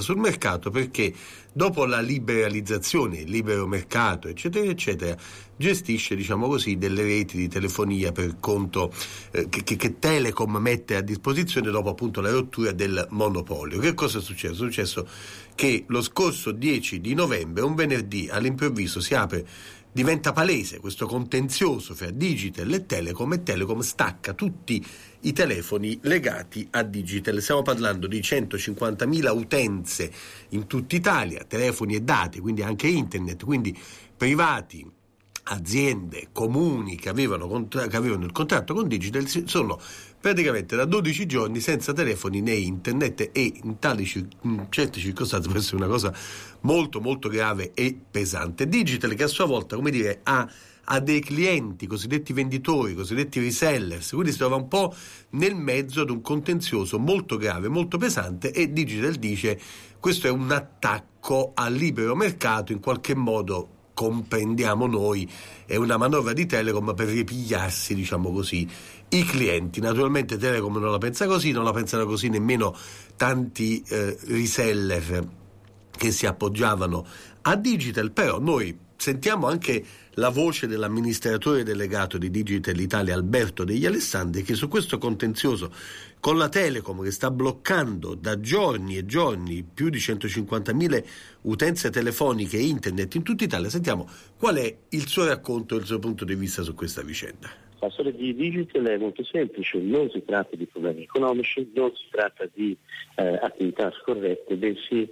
entrata sul mercato perché dopo la liberalizzazione, il libero mercato, eccetera, eccetera, gestisce, diciamo così, delle reti di telefonia per conto che Telecom mette a disposizione dopo appunto la rottura del monopolio. Che cosa è successo? È successo che lo scorso 10 di novembre, un venerdì, all'improvviso diventa palese questo contenzioso fra Digitel e Telecom stacca tutti i telefoni legati a Digitel. Stiamo parlando di 150.000 utenze in tutta Italia, telefoni e dati, quindi anche internet, quindi privati, aziende, comuni che avevano il contratto con Digitel sono praticamente da 12 giorni senza telefoni né internet, e in certe circostanze può essere una cosa molto molto grave e pesante. Digitel, che a sua volta, come dire, ha dei clienti, cosiddetti venditori, cosiddetti resellers, quindi si trova un po' nel mezzo ad un contenzioso molto grave, molto pesante, e Digitel dice questo è un attacco al libero mercato, in qualche modo comprendiamo noi, è una manovra di Telecom per ripigliarsi, diciamo così, i clienti. Naturalmente Telecom non la pensa così, non la pensano così nemmeno tanti reseller che si appoggiavano a Digitel, però noi sentiamo anche la voce dell'amministratore delegato di Digitel Italia, Alberto Degli Alessandri, che su questo contenzioso con la Telecom, che sta bloccando da giorni e giorni più di 150.000 utenze telefoniche e internet in tutta Italia, sentiamo qual è il suo racconto e il suo punto di vista su questa vicenda. La storia di Digitel è molto semplice, non si tratta di problemi economici, non si tratta di attività scorrette, bensì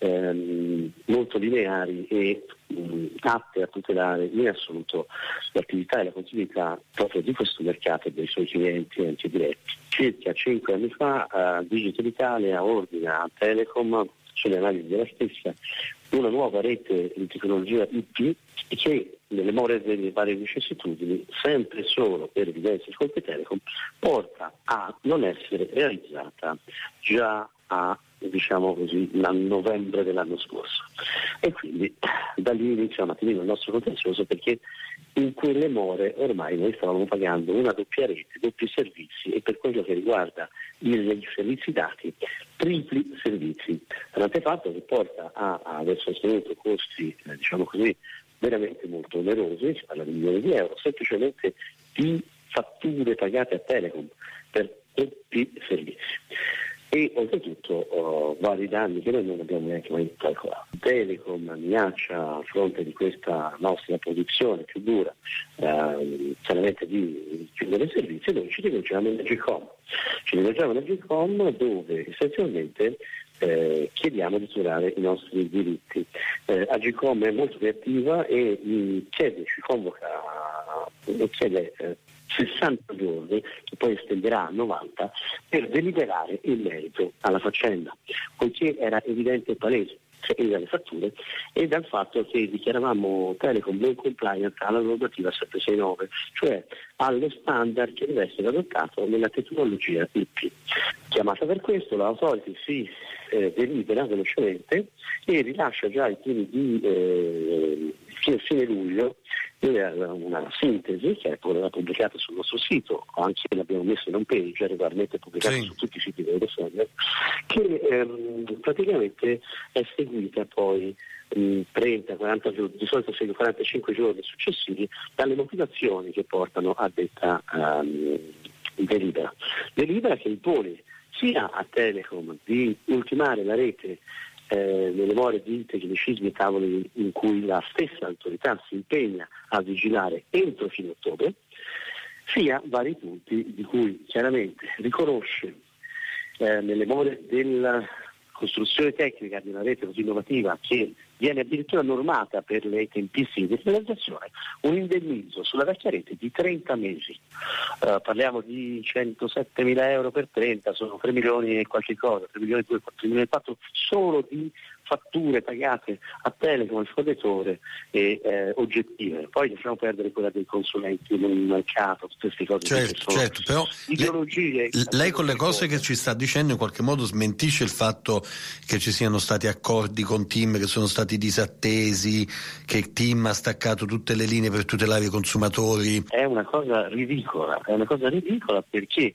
molto lineari e atte a tutelare in assoluto l'attività e la continuità proprio di questo mercato e dei suoi clienti enti diretti. Circa 5 anni fa Digital Italia ordina a Telecom, sulle analisi della stessa, una nuova rete di tecnologia IP che nelle more delle varie vicissitudini, sempre solo per evidenze di colpe Telecom, porta a non essere realizzata già a, diciamo così, a novembre dell'anno scorso. E quindi da lì inizia un attimino il nostro contenzioso, perché in quelle more ormai noi stavamo pagando una doppia rete, doppi servizi, e per quello che riguarda i servizi dati, tripli servizi. L'antefatto che porta a aver sostenuto costi, diciamo così, veramente molto onerosi, si parla di milioni di euro, semplicemente di fatture pagate a Telecom per tutti i servizi. E oltretutto vari danni che noi non abbiamo neanche mai calcolato. Telecom minaccia, a fronte di questa nostra posizione più dura, chiaramente di chiudere i servizi, e noi ci rivolgiamo all'Agcom. Ci rivolgiamo all'Agcom dove essenzialmente chiediamo di tutelare i nostri diritti. Agcom è molto reattiva e ci convoca e chiede 60 giorni, che poi estenderà a 90, per deliberare in merito alla faccenda, poiché era evidente e palese dalle fatture e dal fatto che dichiaravamo Telecom non compliant alla normativa 769, cioè allo standard che deve essere adottato nella tecnologia IP. Chiamata per questo, l'autority si delibera velocemente e rilascia già i primi di fine luglio una sintesi che è pubblicata sul nostro sito, anche l'abbiamo messo in home page, regolarmente pubblicata su tutti i siti del Resender, che praticamente è seguita poi 30, 40 giorni, di solito 45 giorni successivi, dalle motivazioni che portano a detta delibera. Delibera che impone sia a Telecom di ultimare la rete nelle more di tecnicismi e tavoli in cui la stessa autorità si impegna a vigilare entro fine ottobre, sia vari punti di cui chiaramente riconosce nelle more della costruzione tecnica di una rete così innovativa che viene addirittura normata per le tempistiche di realizzazione, un indennizzo sulla vecchia rete di 30 mesi. Parliamo di 107.000 euro per 30, sono 3 milioni e qualche cosa, 3 milioni e 2, 4 milioni e 4 solo di fatture pagate a Telecom, al fornitore, e oggettive. Poi lasciamo perdere quella dei consulenti nel mercato, tutte queste cose. Certo, però lei con le cose che ci sta dicendo in qualche modo smentisce il fatto che ci siano stati accordi con TIM che sono stati disattesi, che TIM ha staccato tutte le linee per tutelare i consumatori. È una cosa ridicola perché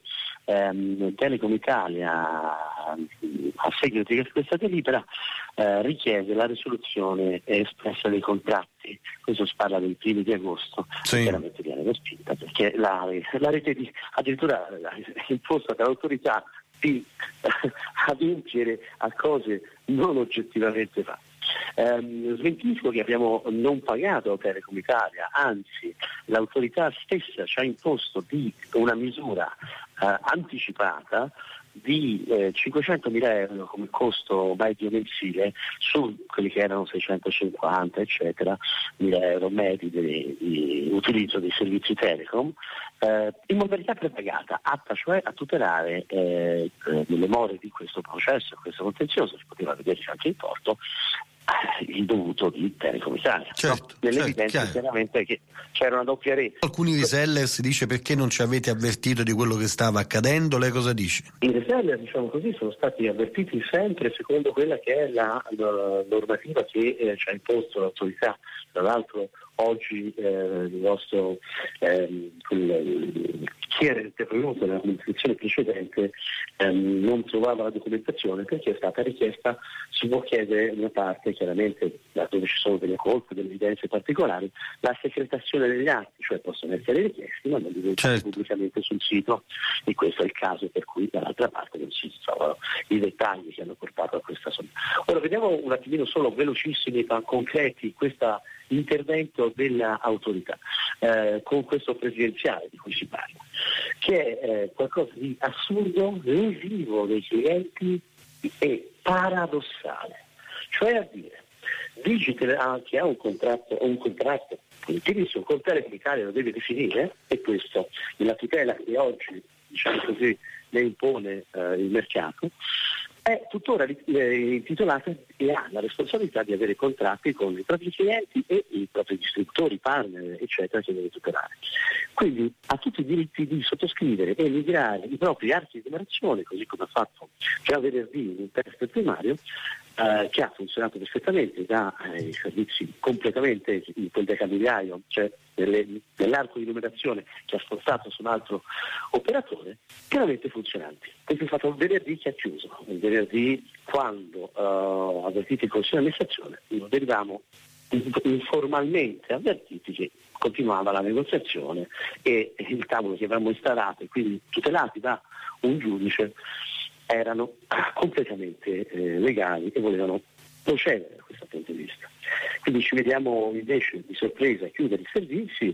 Telecom Italia, a seguito di questa delibera, richiede la risoluzione espressa dei contratti. Questo si parla dei primi di agosto, sì. Chiaramente viene respinta perché la rete addirittura imposta dall'autorità di adempiere a cose non oggettivamente fatte. Smentisco che abbiamo non pagato a Telecom Italia, anzi l'autorità stessa ci ha imposto una misura anticipata di 500.000 euro come costo medio mensile su quelli che erano 650 eccetera mila euro medi di utilizzo dei servizi Telecom, in modalità prepagata, atta cioè a tutelare nelle more di questo processo, questo contenzioso, si poteva vedere anche in porto, il dovuto di Telecom Italia. Certo, nell'evidenza chiaramente che c'era una doppia rete. Alcuni reseller si dice: perché non ci avete avvertito di quello che stava accadendo? Lei cosa dice? I reseller, diciamo così, sono stati avvertiti sempre secondo quella che è la normativa che ci ha imposto l'autorità. Tra l'altro oggi il nostro chi era intervenuto nell'amministrazione precedente non trovava la documentazione perché è stata richiesta, si può chiedere una parte, chiaramente dove ci sono delle colpe, delle evidenze particolari, la secretazione degli atti, cioè possono essere richiesti ma non diventano pubblicamente sul sito, e questo è il caso per cui dall'altra parte non si trovano i dettagli che hanno portato a questa somma. Ora vediamo un attimino solo velocissimi ma concreti questo intervento dell'autorità con questo presidenziale di cui si parla, che è qualcosa di assurdo, lesivo dei clienti e paradossale. Cioè a dire, Digitel che ha un contratto utilizzo con Telecom Italia lo deve definire, e questo nella tutela che oggi, diciamo così, ne impone il mercato, è tuttora intitolata e ha la responsabilità di avere contratti con i propri clienti e i propri distributori, partner, eccetera, che deve tutelare. Quindi ha tutti i diritti di sottoscrivere e migrare i propri atti di numerazione, così come ha fatto già venerdì in un test primario, che ha funzionato perfettamente dai servizi completamente in quel decamigliaio, cioè nell'arco di numerazione che ha spostato su un altro operatore, chiaramente funzionanti. Questo è stato il venerdì che ha chiuso, il venerdì quando avvertiti il Consiglio di amministrazione, lo derivamo informalmente avvertiti che continuava la negoziazione e il tavolo che avevamo installato e quindi tutelati da un giudice erano completamente legali e volevano procedere da questo punto di vista. Quindi ci vediamo invece di sorpresa a chiudere i servizi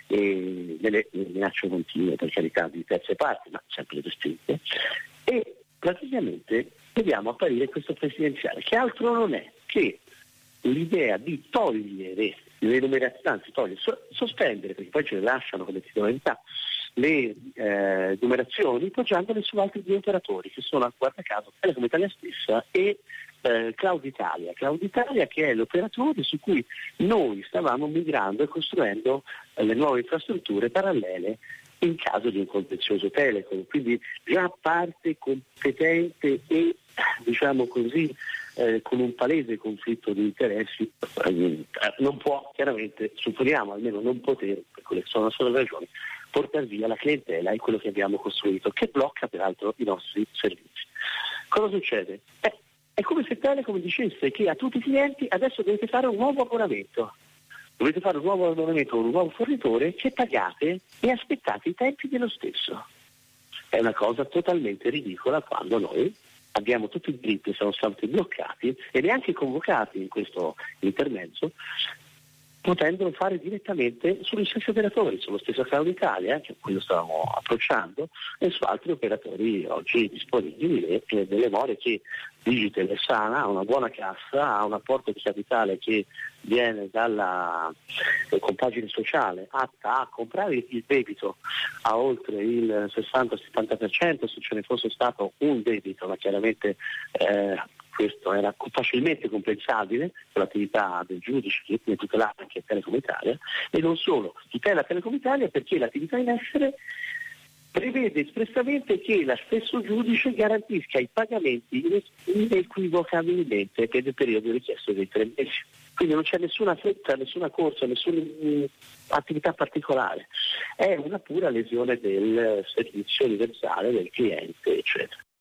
e delle minacce continue, per carità, di terze parti, ma sempre respinte, e praticamente vediamo apparire questo presidenziale, che altro non è che l'idea di togliere le numerazioni, anzi sospendere, perché poi ce le lasciano come titolarità, le numerazioni poggiandole su altri due operatori che sono, guarda caso, Telecom Italia stessa e Cloud Italia che è l'operatore su cui noi stavamo migrando e costruendo le nuove infrastrutture parallele in caso di un contenzioso Telecom, quindi già parte competente e diciamo così con un palese conflitto di interessi, non può chiaramente, supponiamo almeno non poter, per quelle che sono le sue ragioni, portare via la clientela e quello che abbiamo costruito, che blocca peraltro i nostri servizi. Cosa succede? È come se Telecom dicesse che a tutti i clienti adesso dovete fare un nuovo abbonamento. Dovete fare un nuovo abbonamento con un nuovo fornitore che pagate e aspettate i tempi dello stesso. È una cosa totalmente ridicola quando noi abbiamo tutti i diritti, siamo stati bloccati e neanche convocati in questo intermezzo, potendolo fare direttamente sugli stessi operatori, sullo stesso Cloud Italia, che quello stavamo approcciando, e su altri operatori oggi disponibili e delle more che Digitel è sana, ha una buona cassa, ha un apporto di capitale che viene dalla compagine sociale atta a comprare il debito a oltre il 60-70% se ce ne fosse stato un debito, ma chiaramente questo era facilmente compensabile con l'attività del giudice che ne tutela anche Telecom Italia, e non solo, tutela Telecom Italia perché l'attività in essere prevede espressamente che lo stesso giudice garantisca i pagamenti inequivocabilmente per il periodo richiesto dei 3 mesi. Quindi non c'è nessuna fretta, nessuna corsa, nessuna attività particolare. È una pura lesione del servizio universale del cliente, eccetera.